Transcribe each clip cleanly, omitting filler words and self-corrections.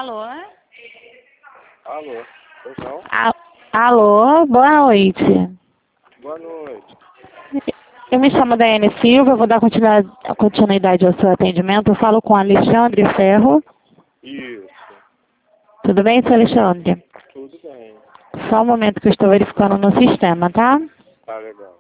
Alô? Alô, pois não? Alô, boa noite. Boa noite. Eu me chamo Daiane Silva, eu vou dar continuidade ao seu atendimento. Eu falo com Alexandre Ferro. Isso, Tudo bem, seu Alexandre? tudo bem. Só um momento que eu estou verificando no sistema, tá? Tá legal.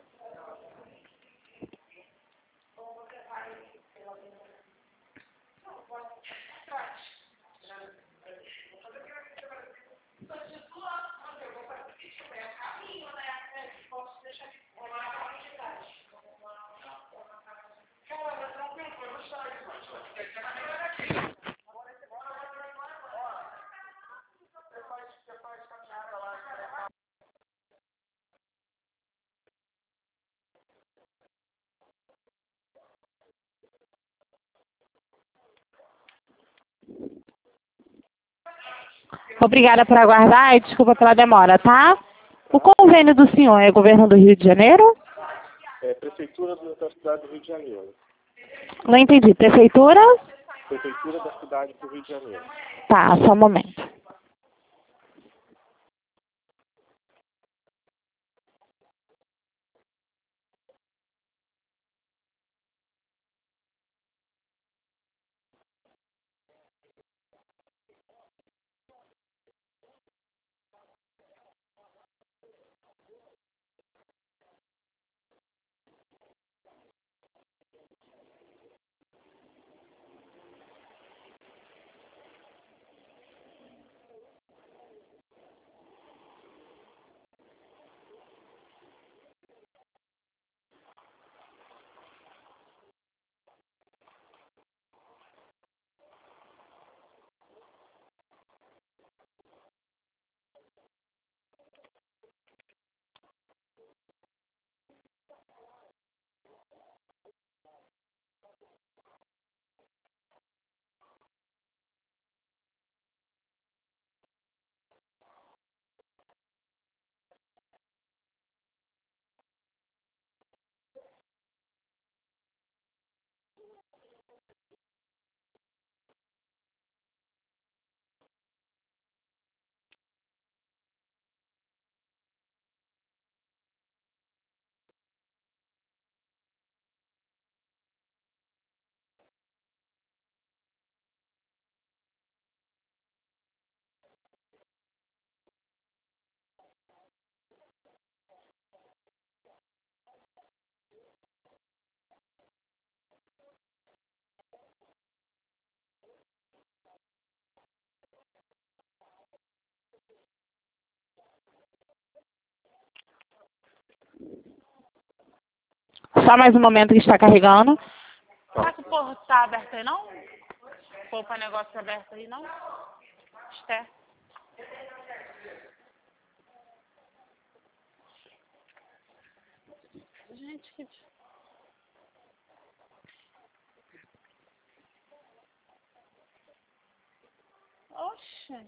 Obrigada por aguardar e desculpa pela demora, tá? O convênio do senhor é governo do Rio de Janeiro? É Prefeitura da cidade do Rio de Janeiro. Não entendi. Prefeitura? Prefeitura da cidade do Rio de Janeiro. Tá, só um momento. Só mais um momento que está carregando. Será que o porto está aberto aí, não? Poupa negócio aberto aí, não? Esté. Gente, que... Oxe.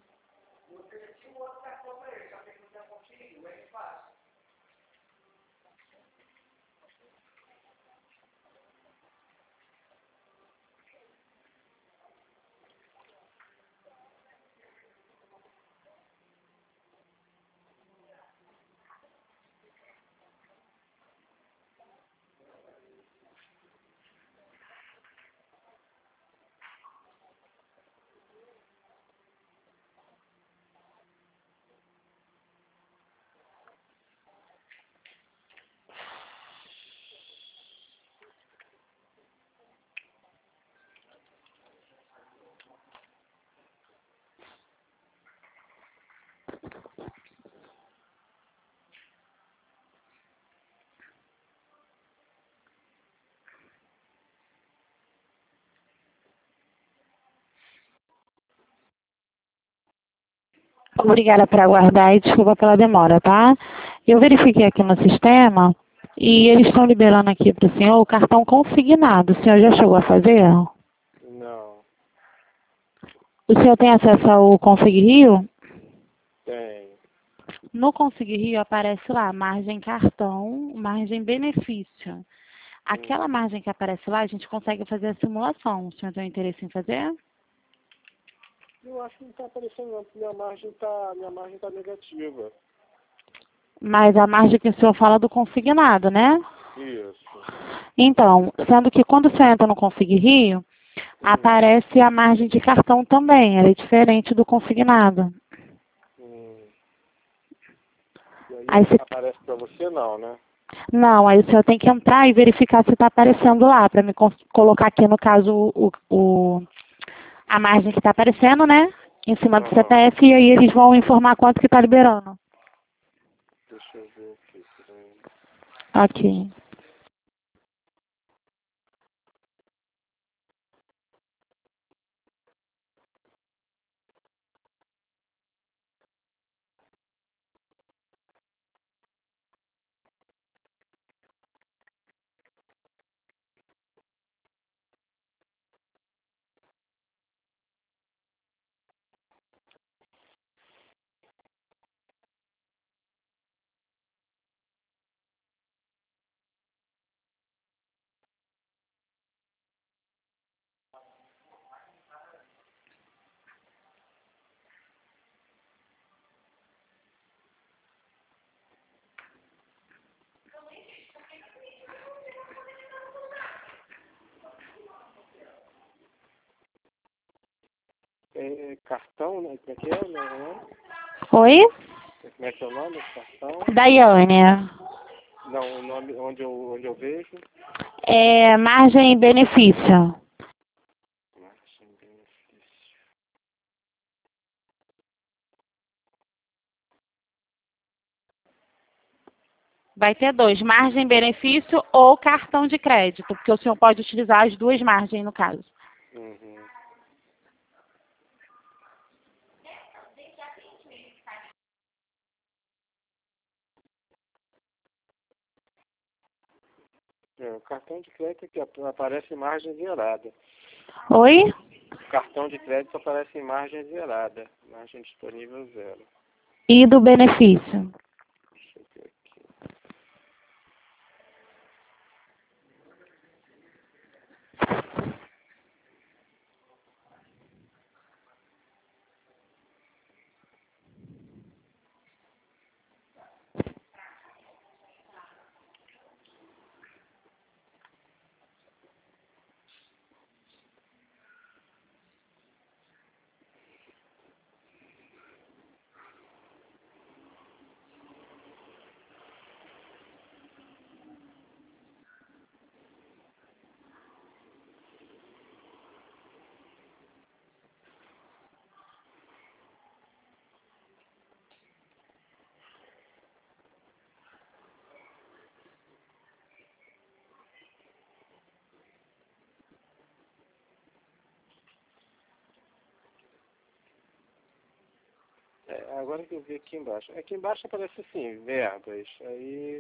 Obrigada por aguardar e desculpa pela demora, tá? Eu verifiquei aqui no sistema e eles estão liberando aqui para o senhor o cartão consignado. O senhor já chegou a fazer? Não, O senhor tem acesso ao Consig Rio? tem. No Consig Rio aparece lá, margem cartão, margem benefício. Aquela margem que aparece lá, a gente consegue fazer a simulação. O senhor tem interesse em fazer? Eu acho que não está aparecendo não, porque minha margem tá negativa. Mas a margem que o senhor fala do consignado, né? Isso. Então, sendo que quando você entra no Config Rio, aparece a margem de cartão também, ela é diferente do consignado. E aí Aí você... aparece para você não, né? Não, aí o senhor tem que entrar e verificar se está aparecendo lá, para me colocar aqui, no caso, a margem que está aparecendo, né? Em cima do CPF, e aí eles vão informar quanto que está liberando. Deixa eu ver aqui. Peraí. Aqui. Cartão, né? Como é que é, né? Oi? Como é que é o nome desse cartão? Daiane. Não, o nome onde eu vejo. É margem e benefício. Margem benefício. Vai ter dois, margem benefício ou cartão de crédito, porque o senhor pode utilizar as duas margens no caso. O cartão de crédito aqui aparece margem zerada. Oi? O cartão de crédito aparece em margem zerada. Margem disponível zero. E do benefício? Deixa eu ver aqui. Agora que eu vi aqui embaixo. Aqui embaixo aparece assim, verbas. Aí,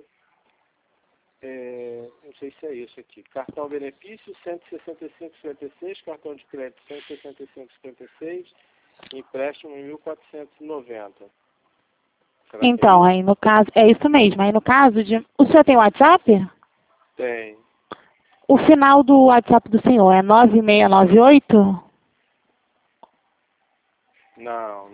não sei se é isso aqui. Cartão benefício 165,56, cartão de crédito 165,56, empréstimo 1.490. Então, aí no caso, é isso mesmo. Aí no caso de... O senhor tem WhatsApp? Tem. O final do WhatsApp do senhor é 9698? Não.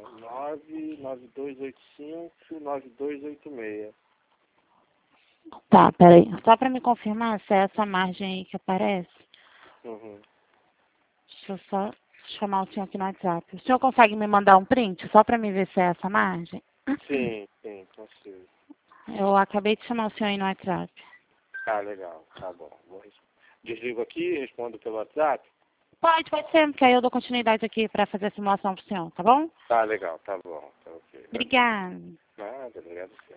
99285-9286. Tá, peraí. Só para me confirmar se é essa margem aí que aparece. Deixa eu só chamar o senhor aqui no WhatsApp. O senhor consegue me mandar um print só para me ver se é essa margem? Sim, consigo. Eu acabei de chamar o senhor aí no WhatsApp. Ah, legal. Tá bom. Desligo aqui e respondo pelo WhatsApp? Pode ser, porque aí eu dou continuidade aqui para fazer a simulação pro senhor, tá bom? Tá legal, tá bom. Tá ok. Obrigada. Nada, obrigado.